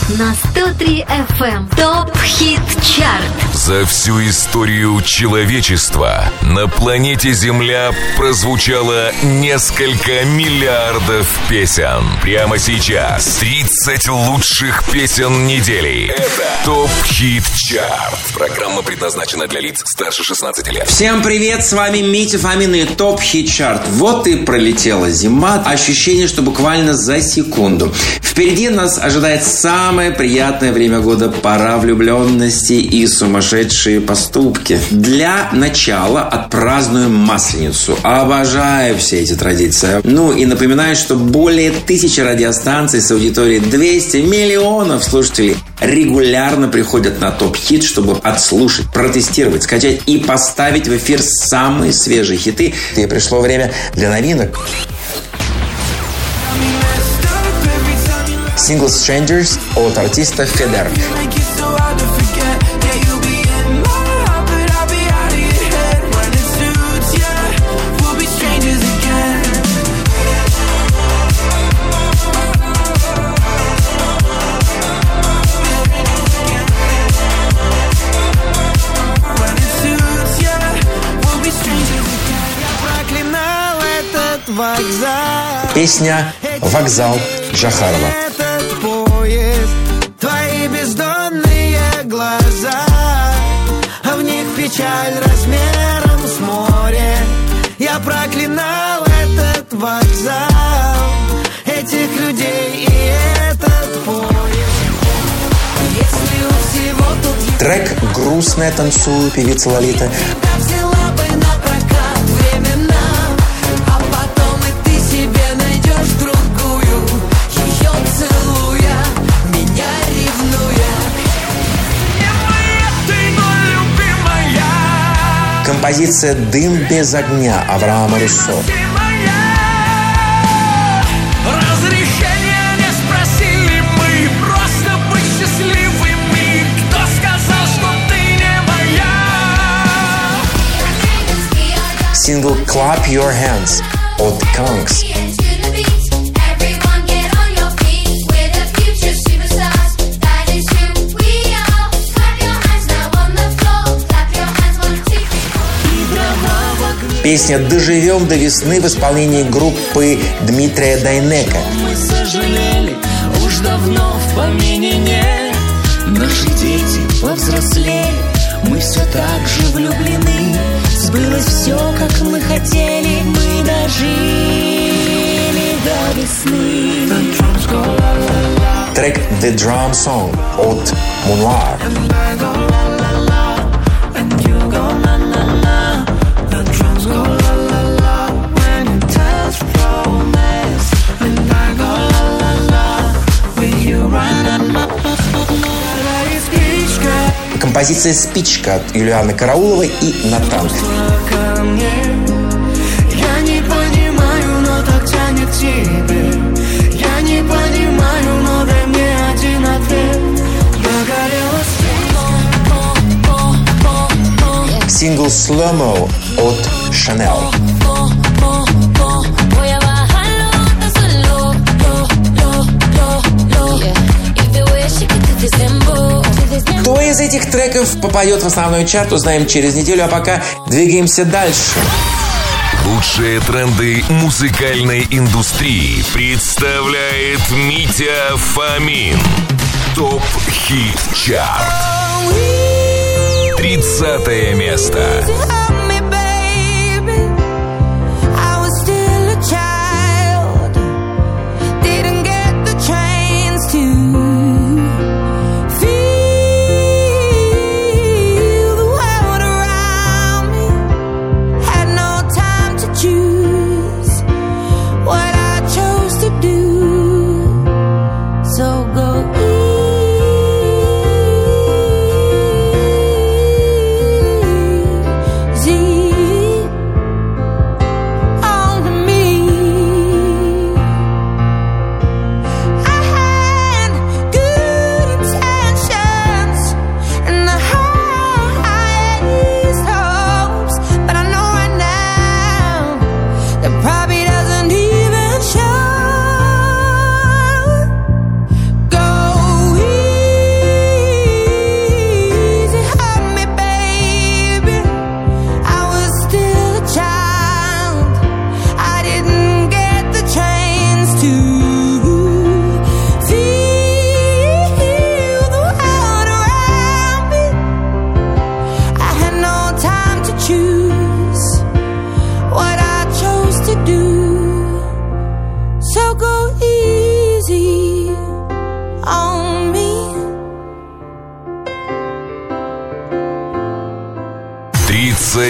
на 103 FM. ТОП Хит Чарт. За всю историю человечества на планете Земля прозвучало несколько миллиардов песен. Прямо сейчас 30 лучших песен недели. Это ТОП Хит Чарт. Программа предназначена для лиц старше 16 лет. Всем привет, с вами Митя Фомин и ТОП Хит Чарт. Вот и пролетела зима. Ощущение, что буквально за секунду. Впереди нас ожидает самое приятное время года. Пора влюбленности и сумасшедшие поступки. Для начала отпразднуем Масленицу. Обожаю все эти традиции. Ну и напоминаю, что более 1000 радиостанций с аудиторией 200 миллионов слушателей регулярно приходят на ТОП Хит, чтобы отслушать, протестировать, скачать и поставить в эфир самые свежие хиты. И пришло время для новинок. Сингл «Strangers» от артиста Федер. Песня «Вокзал» Джахарова. Этот поезд, твои бездонные глаза, а в них печаль размером с море. Я проклинал этот вокзал, этих людей и этот поезд. Если у всего тут... Трек «Грустная танцую» певица Лолита. Композиция «Дым без огня» Авраама Руссо. Разрешения не спросили мы, просто быть счастливыми. Кто сказал, что ты не моя? Сингл «Clap Your Hands» от Kanks. Песня «Доживем до весны» в исполнении группы Дмитрия Дайнека. Мы сожалели, уж давно в помине нет. Наши дети повзрослели, мы все так же влюблены. Сбылось все, как мы хотели, мы дожили до весны. Трек «The Drum Song» от Мунуар. Композиция «Спичка» от Юлианы Карауловой и Натан. Я не понимаю, но так тянет тебе. Я не понимаю, но дай мне один ответ. Сингл «Slow Mo» от Chanel. Кто из этих треков попадет в основной чарт, узнаем через неделю, а пока двигаемся дальше. Лучшие тренды музыкальной индустрии представляет Митя Фомин. ТОП Хит Чарт. 30 место. See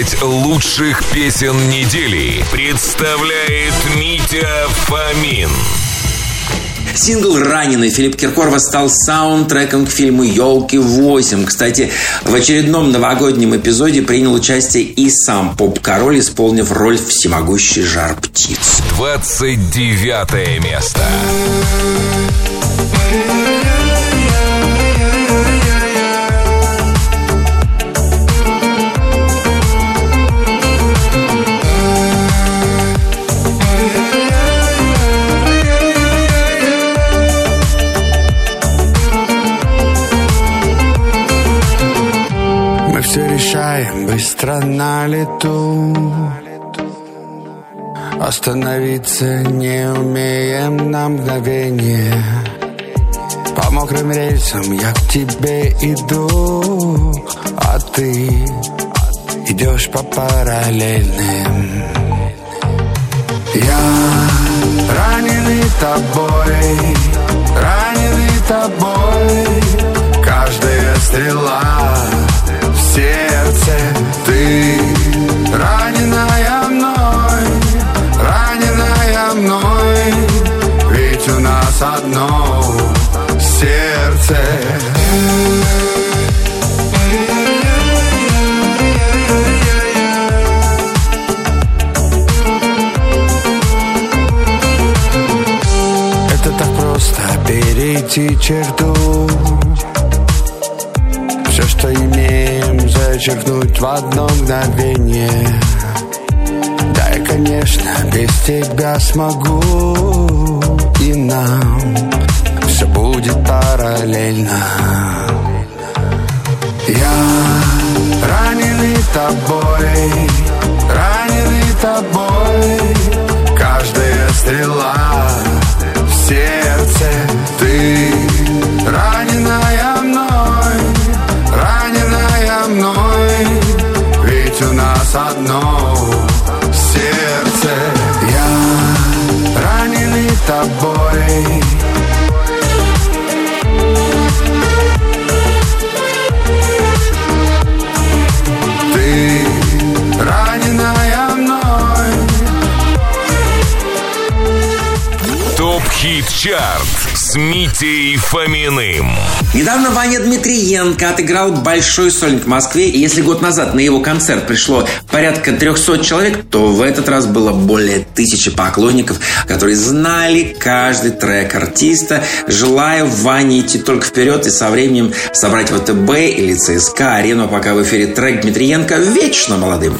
30 лучших песен недели представляет Митя Фомин. Сингл «Раненый» Филиппа Киркорова стал саундтреком к фильму «Елки-8». Кстати, в очередном новогоднем эпизоде принял участие и сам поп-король, исполнив роль всемогущей жар-птицы. 29 место. Все решаем быстро на лету, остановиться не умеем на мгновение. По мокрым рельсам я к тебе иду, а ты идешь по параллельным. Я раненый тобой, каждая стрела в сердце. Ты раненая мной, ведь у нас одно сердце. Это так просто перейти черту, все, что имеем, зачеркнуть в одно мгновение. Да, я, конечно, без тебя смогу, и нам все будет параллельно. Я раненый тобой, каждая стрела в сердце. Ты раненая мной, ведь у нас одно сердце. Я раненый тобой. Ты раненая мной. Топ-хит-чарт с Митей Фоминым. Недавно Ваня Дмитриенко отыграл большой сольник в Москве, и если год назад на его концерт пришло порядка 300 человек, то в этот раз было более 1000 поклонников, которые знали каждый трек артиста. Желаю Ване идти только вперед и со временем собрать ВТБ или ЦСКА арену, пока в эфире трек Дмитриенко «Вечно молодым».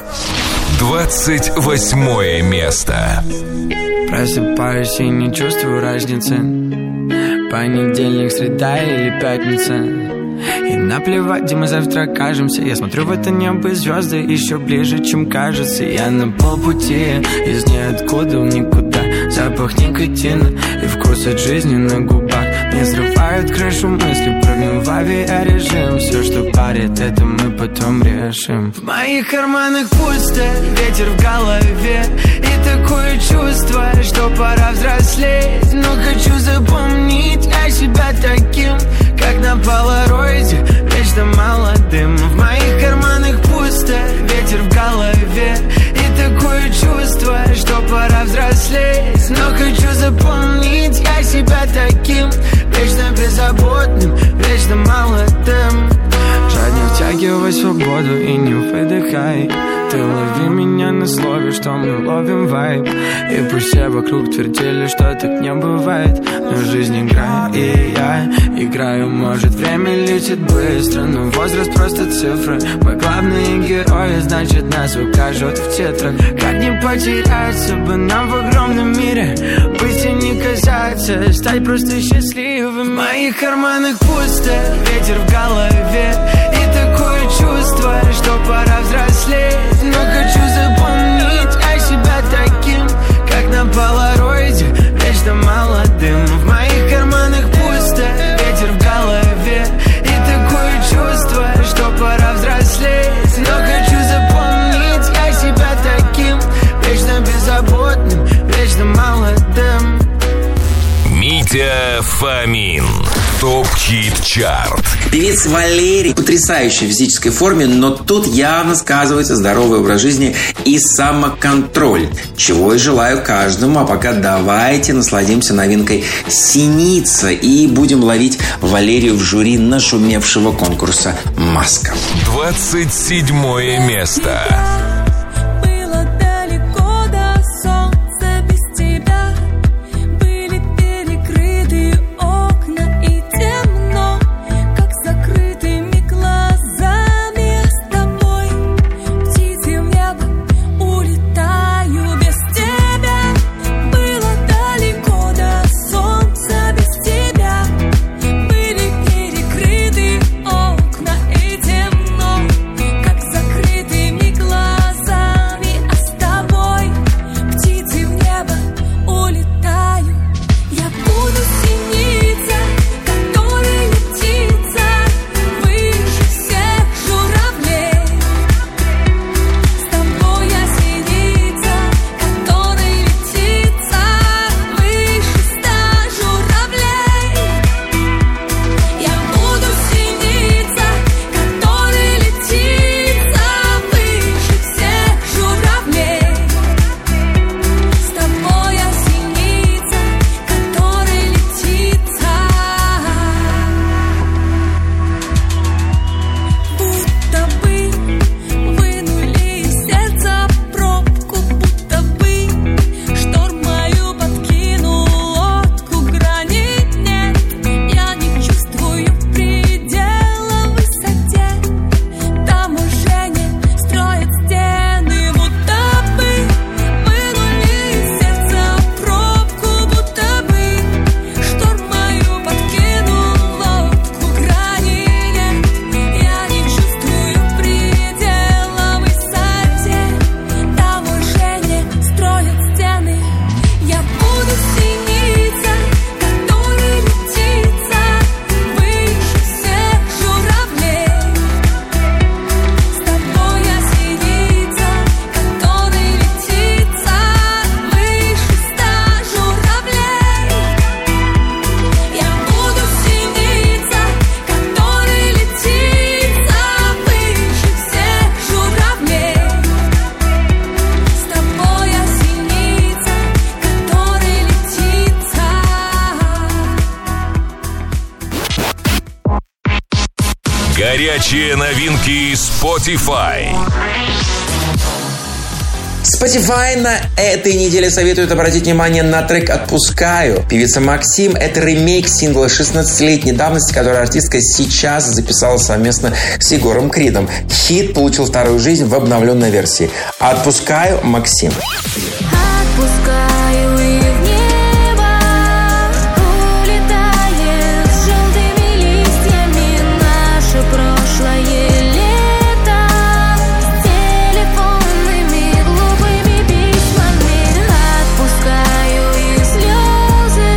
28 место. Просыпаюсь и не чувствую разницы, понедельник, среда или пятница. И наплевать, где мы завтра окажемся. Я смотрю в это небо, и звезды еще ближе, чем кажется. Я на полпути, из ниоткуда в никуда. Запах никотина и вкус от жизни на губах. Не срывают крышу мысли, прыгну в авиарежим. Все, что парит, это мы потом решим. В моих карманах пусто, ветер в голове. И такое чувство, что пора взрослеть. Но хочу запомнить я себя таким, как на полароиде, вечно молодым. В моих карманах пусто, ветер в голове. И такое чувство, что пора взрослеть. Но хочу запомнить я себя таким, вечно беззаботным, вечно молодым. Жадно втягивай свободу и не выдыхай. Ты лови меня на слове, что мы ловим вайб. И пусть все вокруг твердили, что так не бывает, но жизнь играет, и я играю. Может, время летит быстро, но возраст просто цифры. Мы главные герои, значит, нас укажут в титрах. Как не потеряться бы нам в огромном мире, быть и не казаться, стать просто счастливым. В моих карманах пусто, ветер в голове. И такое чувство, что пора взрослеть. Но хочу запомнить я себя таким, как на полароиде, вечно молодым. В моих карманах пусто, ветер в голове. И такое чувство, что пора взрослеть. Но хочу запомнить я себя таким, вечно беззаботным, вечно молодым. Митя Это Фомин. Топ-хит-чарт. Певец Валерий в потрясающей физической форме, но тут явно сказывается здоровый образ жизни и самоконтроль, чего и желаю каждому. А пока давайте насладимся новинкой «Синица» и будем ловить Валерию в жюри нашумевшего конкурса «Маска». 27 место. Горячие новинки Spotify. Spotify на этой неделе советует обратить внимание на трек «Отпускаю». Певица Максим — это ремейк сингла 16-летней давности, который артистка сейчас записала совместно с Егором Кридом. Хит получил вторую жизнь в обновленной версии. «Отпускаю» Максим. Отпускаю и в небо улетает с желтыми листьями наше прошлое лето, с телефонными глупыми письмами. Отпускаю и слезы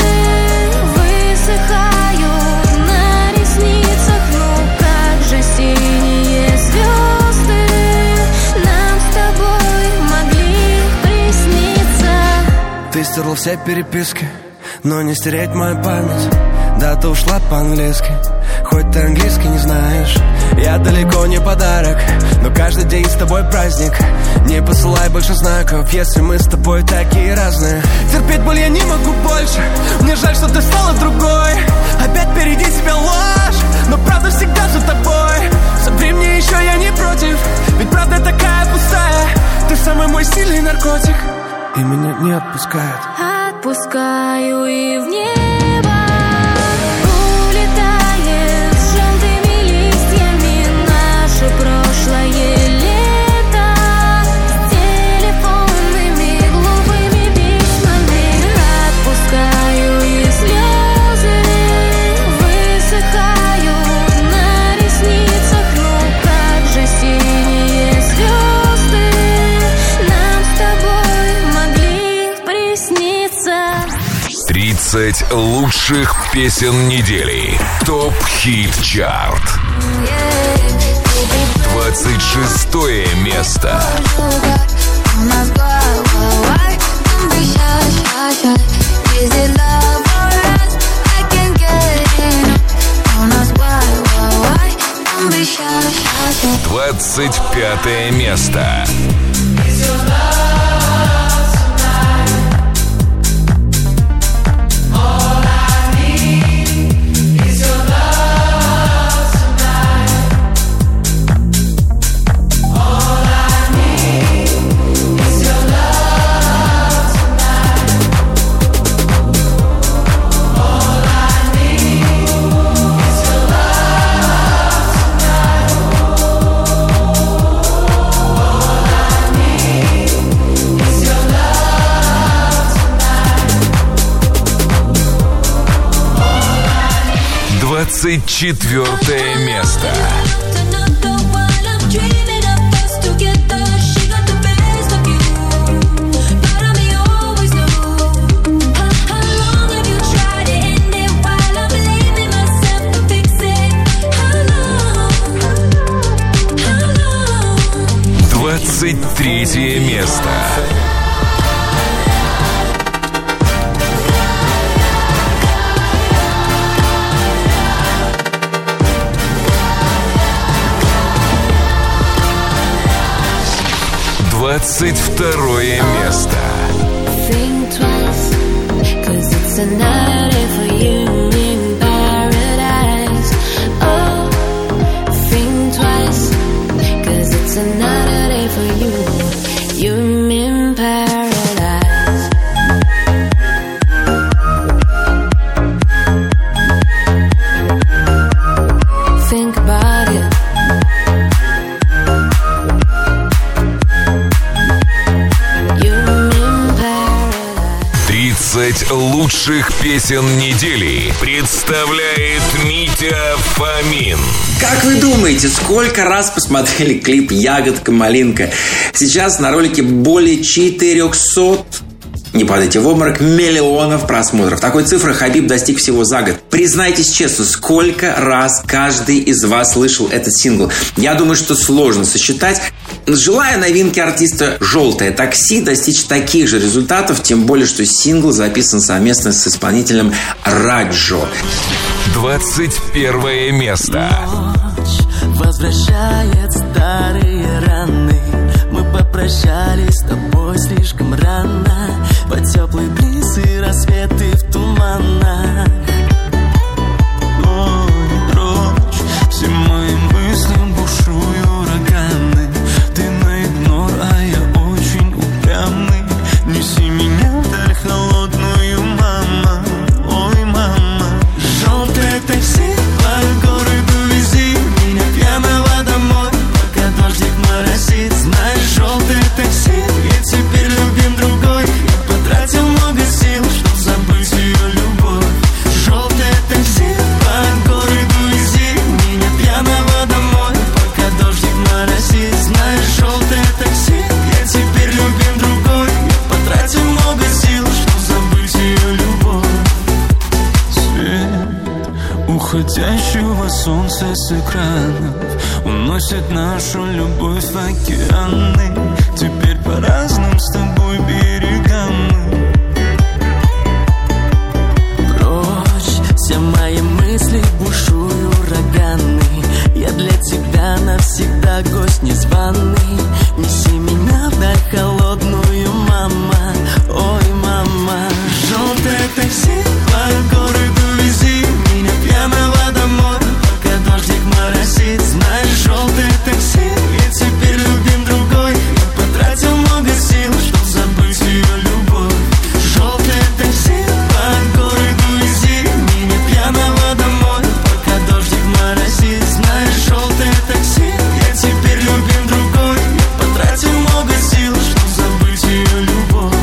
высыхают на ресницах. Ну как же синие звезды нам с тобой могли присниться. Ты стерла все переписки, но не стереть мою память. Да, ты ушла по-английски, хоть ты английский не знаешь. Я далеко не подарок, но каждый день с тобой праздник. Не посылай больше знаков, если мы с тобой такие разные. Терпеть боль я не могу больше, мне жаль, что ты стала другой. Опять впереди тебя ложь, но правда всегда за тобой. Соври мне еще, я не против, ведь правда такая пустая. Ты самый мой сильный наркотик, и меня не отпускает. Отпускаю и в небо улетает с желтыми листьями наше прошлое лето, с телефонными глупыми письмами. Отпускаю и слезы высыхают на ресницах. Ну как же синие звезды нам с тобой могли присниться. 30 лучших песен недели. Топ-хит-чарт. 26 место. Is it love or us? I 25 место. 24 место. 23 место. 22 место. Лучших песен недели представляет Митя Фомин. Как вы думаете, сколько раз посмотрели клип «Ягодка-малинка»? Сейчас на ролике более 400, не падайте в обморок, миллионов просмотров. Такой цифры Хабиб достиг всего за год. Признайтесь честно, сколько раз каждый из вас слышал этот сингл? Я думаю, что сложно сосчитать. Желаю новинки артиста «Желтое такси» достичь таких же результатов, тем более, что сингл записан совместно с исполнителем Раджо. 21 место. Ночь возвращает старые раны. Мы попрощались с тобой слишком рано. Под теплый бриз и рассветы в туманах. Ой, прочь, все мои мысли бушуют ураганы. Ты на игнор, а я очень упрямый. Неси меня вдаль холодную, мама. Ой, мама. Желтое такси, по городу вези меня пьяного домой, пока дождик моросит. Знаешь, желтое такси, и теперь любим другой. Я потратил много сил, чтоб забыть ее любовь. Желтое такси, по городу вези меня пьяного домой, пока дождик моросит. Знаешь, желтое такси, я теперь любим другой. Я потратил много сил, чтоб забыть ее любовь. Свет уходящего солнца с экранов уносит нашу любовь в океаны. Теперь по разным с тобой берегам мы. Прочь, все мои мысли бушуют ураганы. Я для тебя навсегда гость незваный. Неси меня вдаль холодную, мама. Ой, мама. Желтое такси, по городу вези меня пьяного домой, пока дождик моросит. Знаешь, желтое такси, и теперь любим другой. Я потратил много сил, чтоб забыть ее любовь. Желтое такси, по городу вези меня пьяного домой, пока дождик моросит. Знаешь, желтое такси, я теперь любим другой. Я потратил много сил, чтоб забыть ее любовь.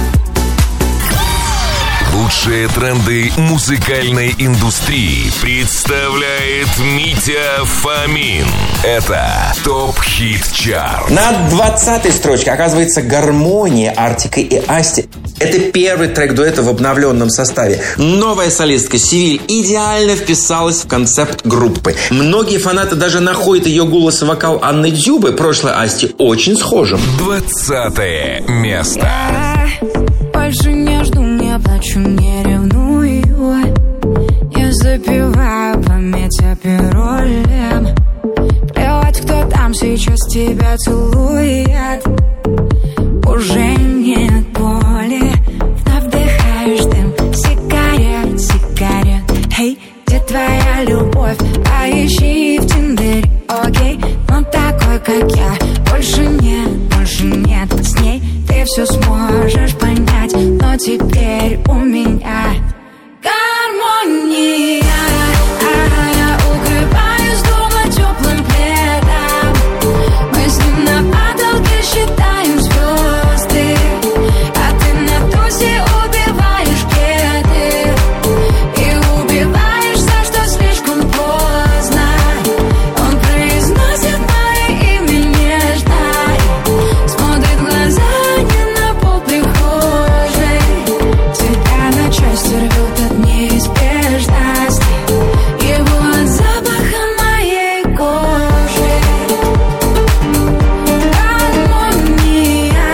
Лучшие тренды музыкальной индустрии представляет Митя Фомин. Это ТОП Хит Чарт. На 20-й строчке оказывается «Гармония» Артика и Асти. Это первый трек дуэта в обновленном составе. Новая солистка Севиль идеально вписалась в концепт группы. Многие фанаты даже находят ее голос и вокал Анны Дзюбы, прошлой Асти, очень схожим. 20 место. Больше не жду, не плачу, не ревную. Я запиваю память о паролем. Плевать, кто там сейчас. твоя любовь, поищи в Тиндере, окей. Но такой, как я, больше нет. С ней ты все сможешь понять, но теперь у меня гармония. Я укрываюсь дома теплым пледом. Мы с ним на потолке считаем звезды, а ты на тусе убиваешь кеды и убиваешься, что слишком поздно. Он произносит мое имя нежно, смотрит в глаза не на пол прихожей. Тебя на части рвет от неизбежности, его от запаха моей кожи. Гармония.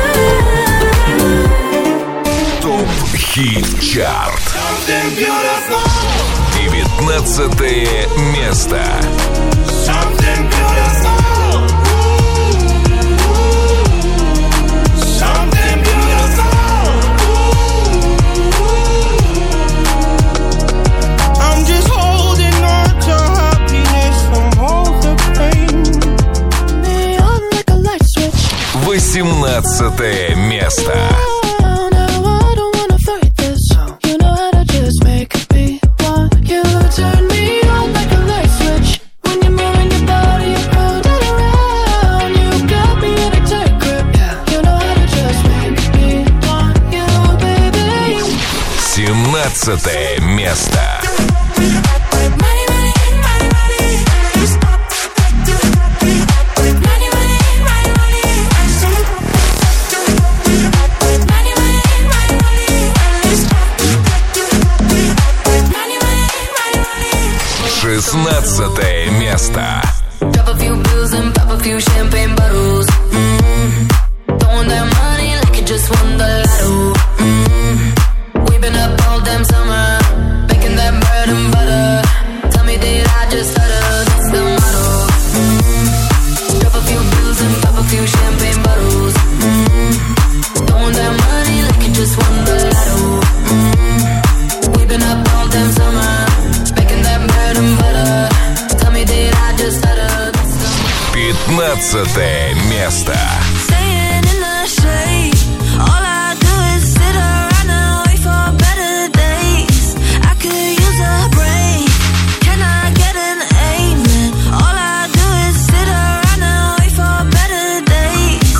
Топ-хит-чарт. 19 место. I'm just holding on to happiness from all the pain. Me on like a light switch. 18 место. Oh, now I don't wanna fight this. You know how to just make me want you. Turn me on like a light switch. When you're moving your body around and around, you got me in a tight grip. You know how to just make me want you, baby. 17 место. Шестнадцатое место. Drop a few pills and pop a few champagne bottles. Throwing that money like you just won the lotto. We've been up all damn summer, making that bread and butter. Tell me did I just stutter? That's the motto. Drop a few pills and pop a few champagne bottles. Throwing that money like you just won the lotto. We've been up all damn summer, making that bread and butter. Tell me did I just stutter? 15 место. Staying in the shade. All I do is sit around and wait for better days. I could use a break. Can I get an amen? All I do is sit around and wait for better days.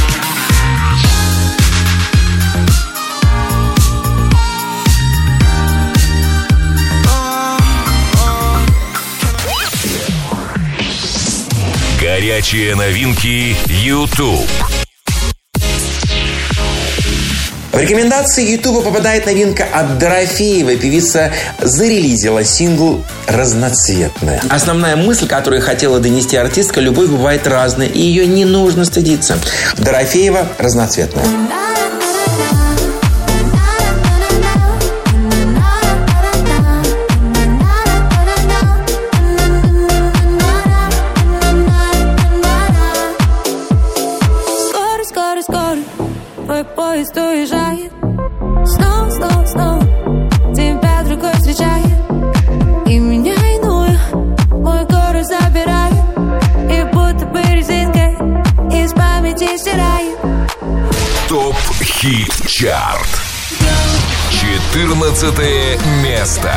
Горячие новинки YouTube. В рекомендации Ютуба попадает новинка от Дорофеевой. Певица зарелизила сингл «Разноцветная». Основная мысль, которую хотела донести артистка: любовь бывает разной, и ее не нужно стыдиться. Дорофеева «Разноцветная». Твой поезд уезжает. Снова тебя другой встречает. И меня иную мой город забирает. И будто бы резинкой из памяти стирает. Топ-хит-чарт. 14 место.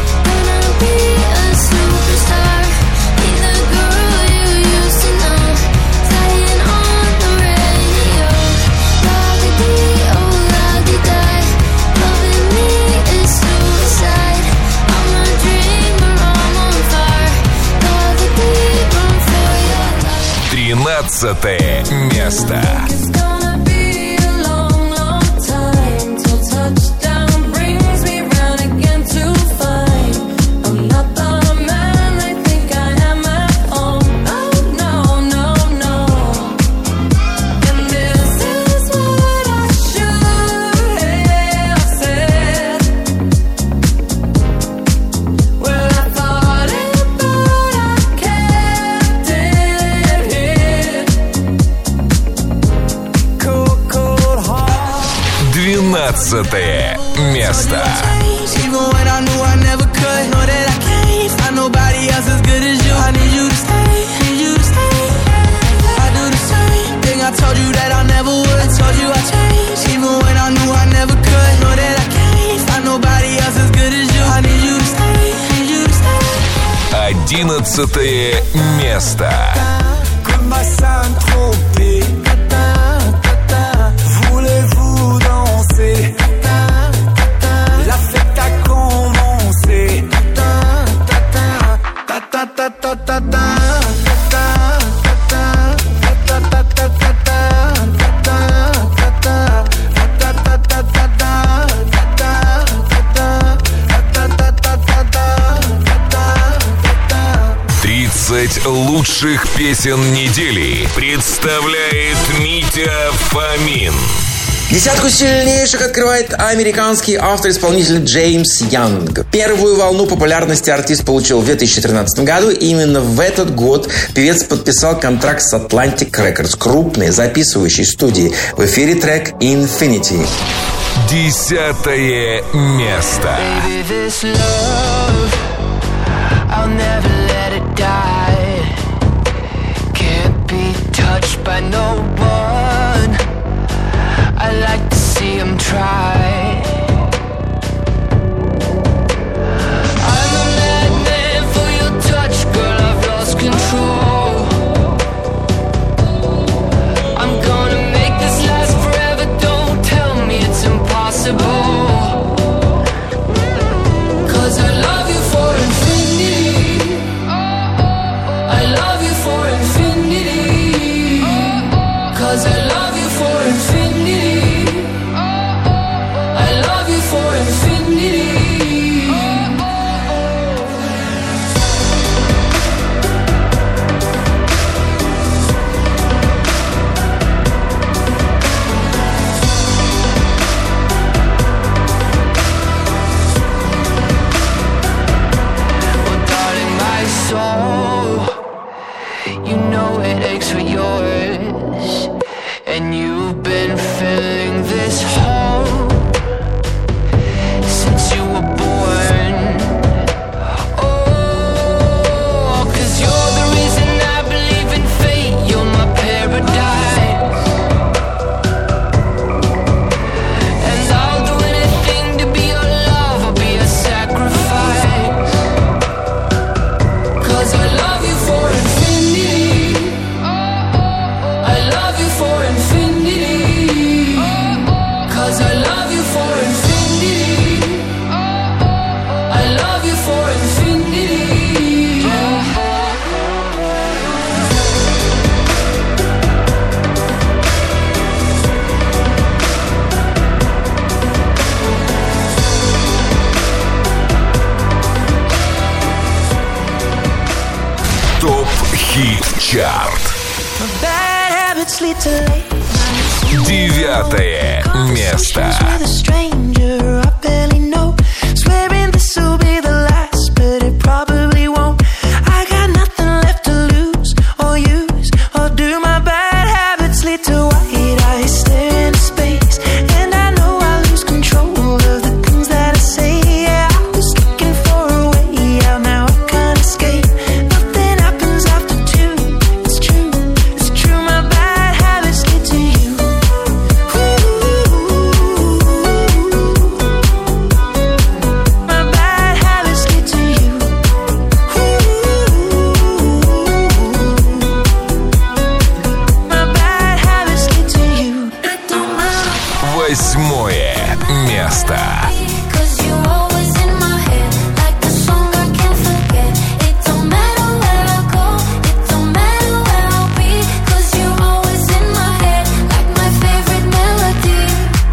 Тринадцатое место. Двенадцатое место. 11 место. Comme à Saint-Tropez, voulez-vous danser? La fête a commencé. Лучших песен недели представляет Митя Фомин. Десятку сильнейших открывает американский автор-исполнитель Джеймс Янг. Первую волну популярности артист получил в 2013 году. И именно в этот год певец подписал контракт с Atlantic Records, крупной записывающей студией. В эфире трек Infinity. 10 место. I'll never let it die. Can't be touched by no one. I like to see him try. I'm a madman for your touch, girl, I've lost control. I'm gonna make this last forever, don't tell me it's impossible. 'Cause I love you for infinity. I love you for infinity. 'Cause I love you for infinity. I love you for infinity. Well, darling, my soul, you know it aches for yours. And you've been filling this hole since you were born. Oh, 'cause you're the reason I believe in fate. You're my paradise. And I'll do anything to be your love. I'll be a sacrifice. 'Cause I love you for infinity. I love you for infinity. 'Cause I love you for infinity. I love you for infinity. ТОП Хит Чарт. Bad habits lead to late. 9 место. With a stranger I barely know. Swearing this will be the last, but it probably won't. I got nothing left to lose or use or do. My bad habits lead to white eyes stare into space, and I know I lose control of the things that I say. Yeah, I was looking for a way out, now I can't escape. Nothing happens after two. It's true, it's true. My bad habits lead to you. My bad habits lead to you. My bad habits lead to you. 8 место. 'Cause you're always in my head, like a song I can't forget. It don't matter where I go, it don't matter where I'll be. 'Cause you're always in my head, like my favorite melody.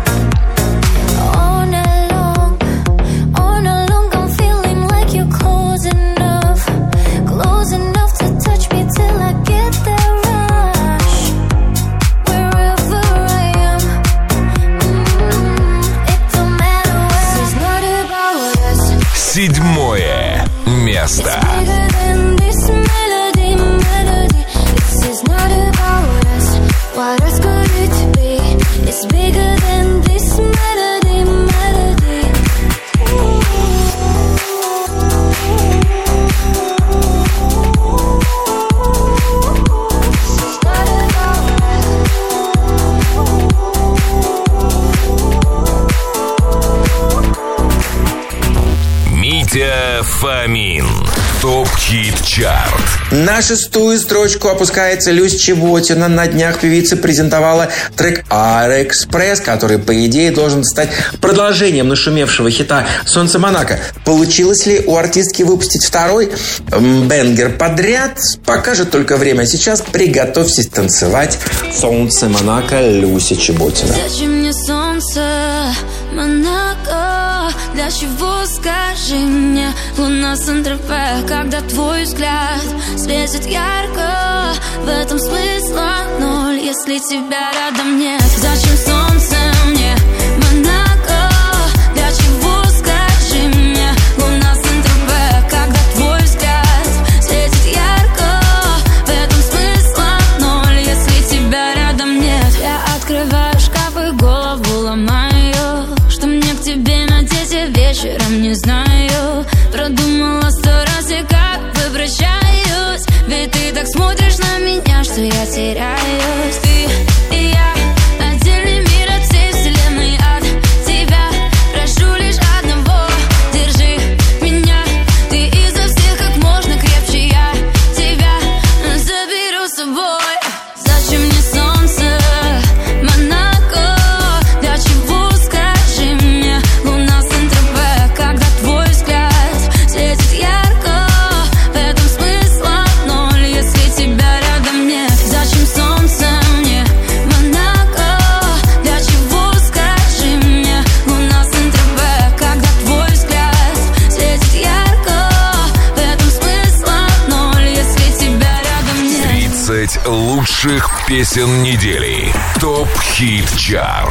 All night long I'm feeling like you're close enough to touch me till I get that rush. Wherever I am, it don't matter where. It's not about us. 7 место. Bigger than this melody. This is not about us. What else could it be? It's bigger than this melody. It's not about us. Митя Фомин. Топ-хит-чарт. На 6-ю строчку опускается Люся Чеботина. На днях певица презентовала трек «Аэроэкспресс», который, по идее, должен стать продолжением нашумевшего хита «Солнце Монако». Получилось ли у артистки выпустить второй бенгер подряд, покажет только время. А сейчас приготовьтесь танцевать «Солнце Монако» Люся Чеботина. Зачем мне солнце Монако? Для чего, скажи мне? Луна Сан-Тропе, когда твой взгляд светит ярко. В этом смысла ноль, если тебя рядом нет. Зачем солнце мне Монако? Для чего, скажи мне? Луна Сан-Тропе, когда твой взгляд светит ярко. В этом смысла ноль, если тебя рядом нет. Я открываю шкаф и голову ломаю. Что мне к тебе надеть, я вечером не знаю. Продумала 100 раз, и как бы прощаюсь. Ведь ты так смотришь на меня, что я теряюсь. Ты и я, отдельный мир от всей вселенной. От тебя прошу лишь одного: держи меня. Ты изо всех как можно крепче. Я тебя заберу с собой. Зачем мне солнце Монако? Для чего, скажи мне? Луна Сан-Тропе, когда твой взгляд светит ярко. В этом смысла ноль, если тебя рядом нет. Зачем солнце мне Монако? Для чего, скажи мне? Луна Сан-Тропе, когда твой взгляд светит ярко. В этом смысла ноль, если тебя рядом нет. 30 лучших песен недели. Топ-хит-чарт.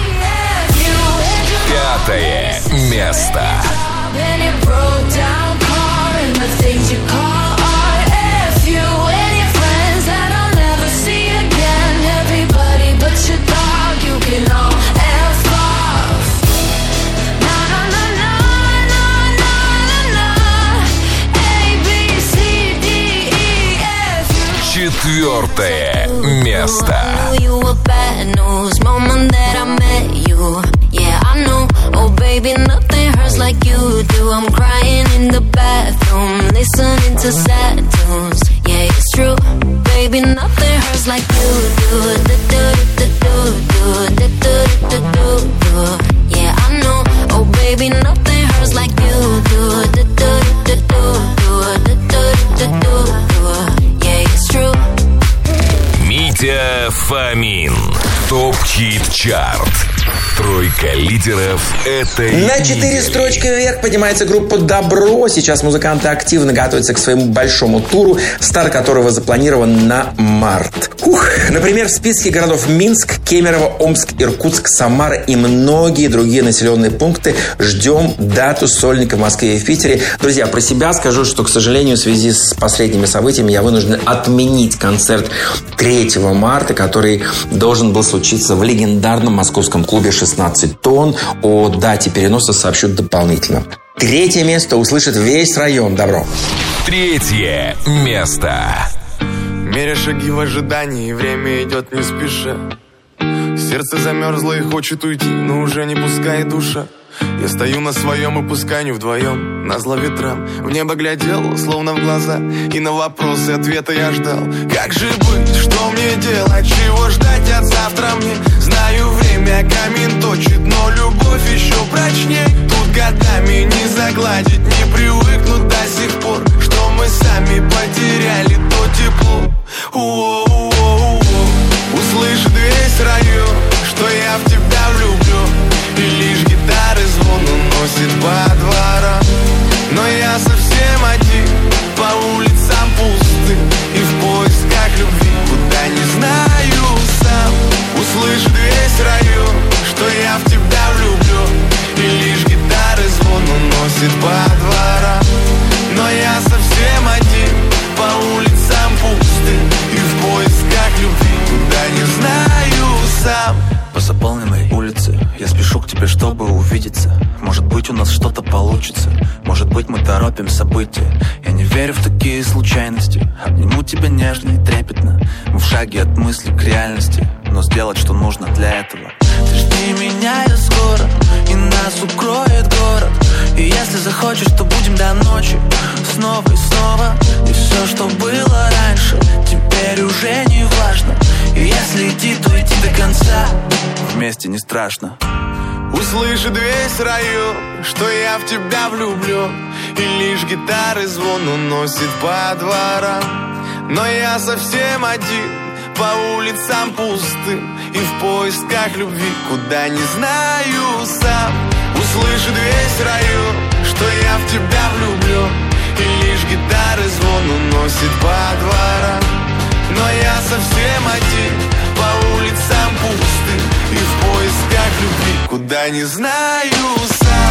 5-е место. And it broke down car and the things you call art. If you and your friends that I'll never see again. Everybody but your dog, you can all F off. Na na na na na na na na. A B C D E F. 4-е место. You were bad news moment that I met you. Yeah, I know. Oh, baby, nothing hurts like you do. I'm crying in the bathroom, listening to sad tunes. Yeah, it's true. Baby, nothing hurts like you do. Yeah, I know. Oh, baby, nothing hurts like you do. Yeah, it's true. Митя Фомин. Топ-хит-чарт. Тройка лидеров этой На 4 строчки вверх поднимается группа «Добро». Сейчас музыканты активно готовятся к своему большому туру, старт которого запланирован на март. Например, в списке городов Минск, Кемерово, Омск, Иркутск, Самара и многие другие населенные пункты. Ждем дату сольника в Москве и в Питере. Друзья, про себя скажу, что, к сожалению, в связи с последними событиями я вынужден отменить концерт 3 марта, который должен был случиться в легендарном московском клубе «16 тонн». О дате переноса сообщут дополнительно. 3-е место услышит весь район. Добро. 3-е место. Меря шаги в ожидании, время идет не спеша. Сердце замерзло и хочет уйти, но уже не пускает душа. Я стою на своем и пускай не вдвоем, назло ветрам. В небо глядел, словно в глаза, и на вопросы ответа я ждал. Как же быть, что мне делать, чего ждать от завтра мне? Знаю, время камень точит, но любовь еще прочней. Тут годами не загладить, не привыкнуть до сих пор, что мы сами потеряли то тепло. Услышит весь район, что я в тебя влюблю, и лишь гитары звон уносит по дворам. Но я совсем один, по улицам пусты, и в поисках любви, куда не знаю сам. Услышит весь район, что я в тебя влюблю, и лишь гитары звон уносит по дворам. Но я совсем один, по улицам пусты, и в поисках любви, куда не знаю сам. По заполненной улице я спешу к тебе, чтобы увидеться. Может быть, у нас что-то получится, может быть, мы торопим события. Я не верю в такие случайности, обниму тебя нежно и трепетно. Мы в шаге от мысли к реальности, но сделать, что нужно для этого. Ты жди меня, я скоро, и на нас укроет город. И если захочешь, то будем до ночи, снова и снова. И все, что было раньше, теперь уже не важно. И если идти, то идти до конца. Вместе не страшно. Услышит весь район, что я в тебя влюблен, и лишь гитары звон уносит по дворам. Но я совсем один, по улицам пустым, и в поисках любви, куда не знаю сам. Услышит весь район, что я в тебя влюблен, и лишь гитары звон уносит по дворам. Но я совсем один, по улицам пустым, и в поисках любви, куда не знаю сам.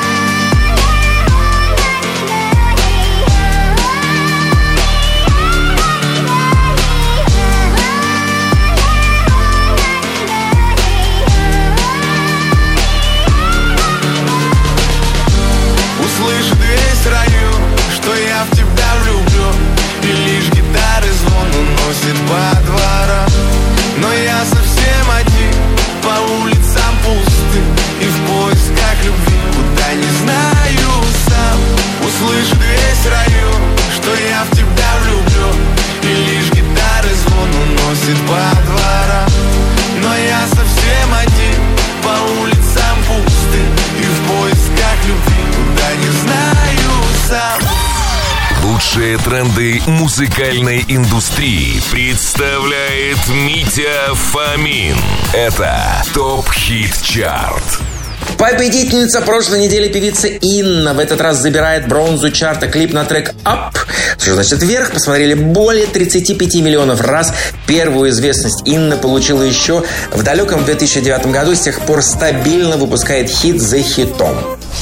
Услышит весь район, что я в тебя влюблен, и лишь гитары звон уносит по дворам. Но я совсем один, по улицам пустым, и в поисках любви, куда не знаю сам. Услышит весь район, что я в тебя влюблен, и лишь гитары звон уносит по дворам. Но я совсем один, по улицам пустым, и в поисках любви, куда не знаю сам. Лучшие тренды музыкальной индустрии представляет Митя Фомин. Это ТОП Хит Чарт. Победительница прошлой недели, певица Инна, в этот раз забирает бронзу чарта. Клип на трек «Up», что значит «Вверх», посмотрели более 35 миллионов раз. Первую известность Инна получила еще в далеком 2009 году. С тех пор стабильно выпускает хит за хитом.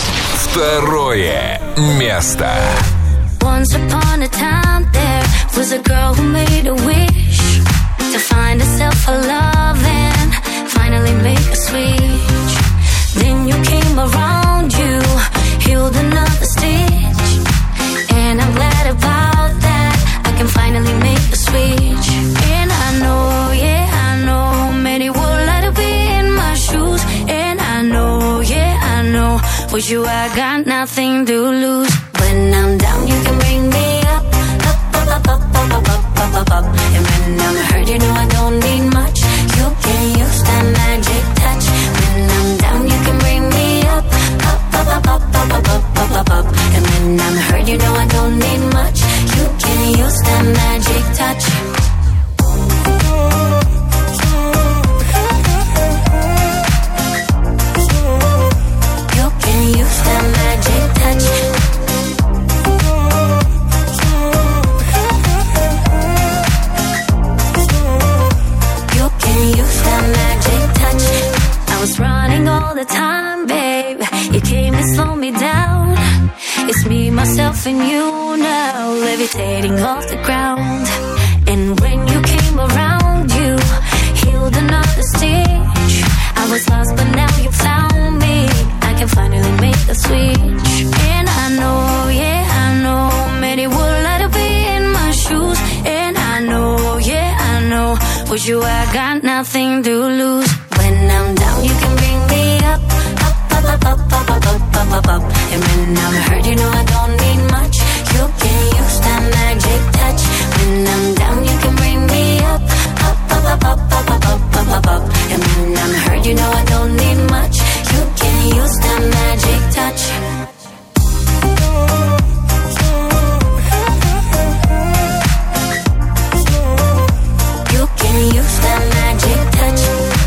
Второе место. Once upon a time there was a girl who made a wish to find herself a love and finally make a switch. Then you came around, you healed another stitch, and I'm glad about that. I can finally make a switch. And I know, yeah, I know many would like to be in my shoes. And I know, yeah, I know with you I got nothing to lose. When I'm down, you can bring me up, up, up, up, up, up, up, up, up, up. And when I'm hurt, you know I don't need much. You can use that magic touch. When I'm down, you can bring me up, up, up, up, up, up, up, up, up, up, up. And when I'm hurt, you know I don't need much. You can use that magic touch. You can use that magic touch. All the time, babe, you came to slow me down. It's me, myself, and you now, levitating off the ground. And when you came around, you healed another stitch. I was lost, but now you found me. I can finally make the switch. And I know, yeah, I know many would like to be in my shoes. And I know, yeah, I know with you I got nothing to lose. When I'm down, you can bring me up, up, up, up, up, up, up, up, up, up. And when I'm hurt, you know I don't need much. You can use that magic touch. When I'm down, you can bring me up, up, up, up, up, up, up, up, up, up, up. And when I'm hurt, you know I don't need much. You can use that magic touch. You can use that magic touch.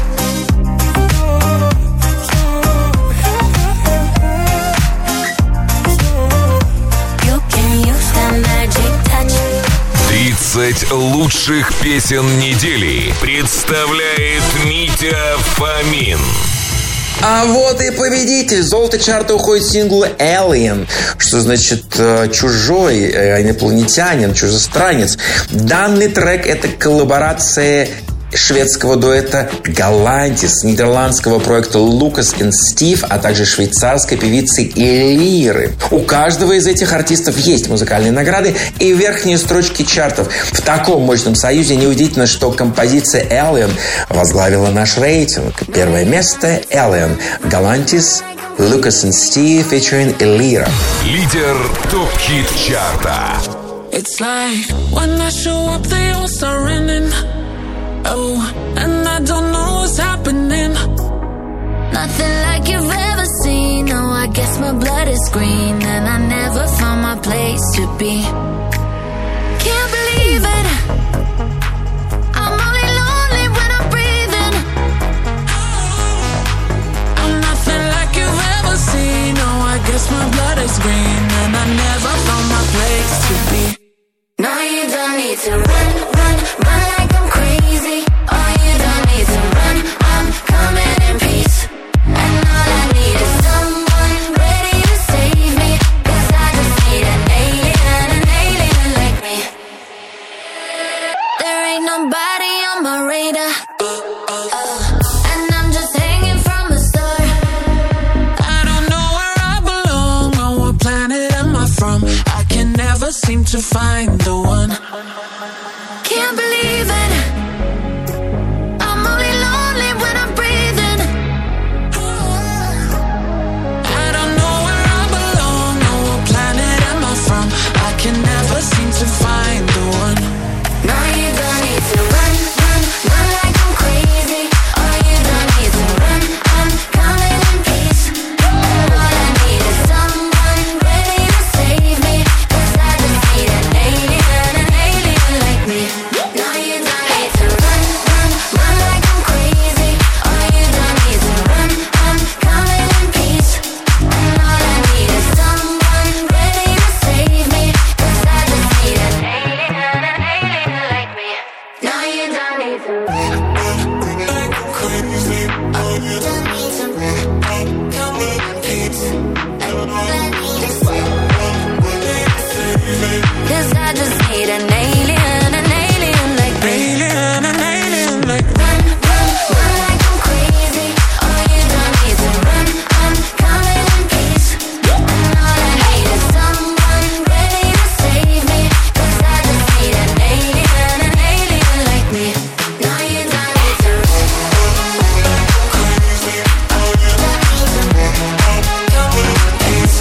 You can use that magic touch. 30 лучших песен недели представляет Митя Фомин. А вот и победитель. Золото чарта уходит синглу «Alien», что значит чужой, инопланетянин, чужестранец. Данный трек — это коллаборация шведского дуэта «Галантис», нидерландского проекта «Лукас и Стив», а также швейцарской певицы Элиры. У каждого из этих артистов есть музыкальные награды и верхние строчки чартов. В таком мощном союзе неудивительно, что композиция «Alien» возглавила наш рейтинг. Первое место — «Alien», «Галантис», Lucas and Steve featuring Elira. Лидер ТОП-хит-чарта. It's like when I show up, they all start running. Oh, and I don't know what's happening. Nothing like you've ever seen. Oh, I guess my blood is green, and I never found my place to be. Can't believe it. I'm only lonely when I'm breathing. I'm nothing like you've ever seen. Oh, I guess my blood is green, and I never found my place to be. No, you don't need to run, run, run like I'm crazy. Oh, you don't need to run. I'm coming in peace. And all I need is someone ready to save me. 'Cause I just need an alien like me. There ain't nobody on my radar. And I'm just hanging from a star. I don't know where I belong, or what planet am I from. I can never seem to find the one. Can't believe it. I'm only lonely when I'm breathing. I don't know where I belong, or what planet am I from. I can never seem to find the one. No, you don't need to run, run, run like I'm crazy. Oh, you don't need to run. I'm coming in peace. And all I need is someone ready to save me. 'Cause I just need an alien like me. No, you don't need to run, run, run like I'm crazy. Oh, you don't need to run. I'm coming in peace. And all I need is someone ready to save me. 'Cause I just need an alien like me. No, you don't need to run. Crazy, oh, you don't need to run. Come in peace. All I need is someone ready to save me. 'Cause I just need an alien like me. An alien like Run, run, run like I'm crazy. Oh, you don't need to run. I'm coming in peace. And all I need is someone ready to save me. 'Cause I just need an alien like me. No, you don't need to run. crazy, oh, you don't need to run. Come in peace.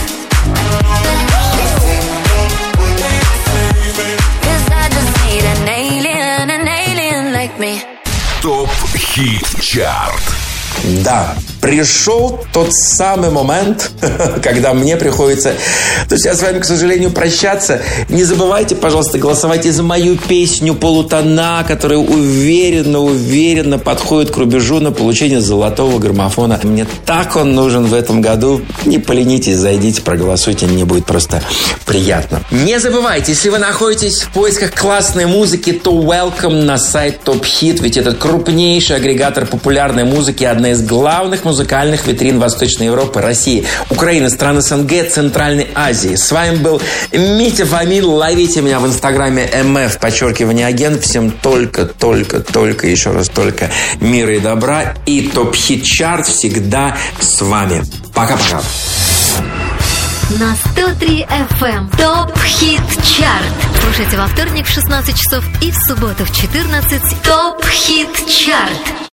Cause I just need an alien like me. ТОП-хит-чарт. Да, пришел тот самый момент, когда мне приходится сейчас с вами, к сожалению, прощаться. Не забывайте, пожалуйста, голосовать за мою песню «Полутона», которая уверенно подходит к рубежу на получение золотого граммофона. Мне так он нужен в этом году. Не поленитесь, зайдите, проголосуйте, мне будет просто приятно. Не забывайте, если вы находитесь в поисках классной музыки, то welcome на сайт Top Hit, ведь это крупнейший агрегатор популярной музыки, одна из главных музыкальных витрин Восточной Европы, России, Украины, стран СНГ, Центральной Азии. С вами был Митя Фомин. Ловите меня в инстаграме _агент. Всем только, еще раз только мира и добра. И топ-хит-чарт всегда с вами. Пока-пока. На 103 FM ТОП-хит-чарт. Слушайте во вторник в 16 часов и в субботу в 14. ТОП-хит-чарт.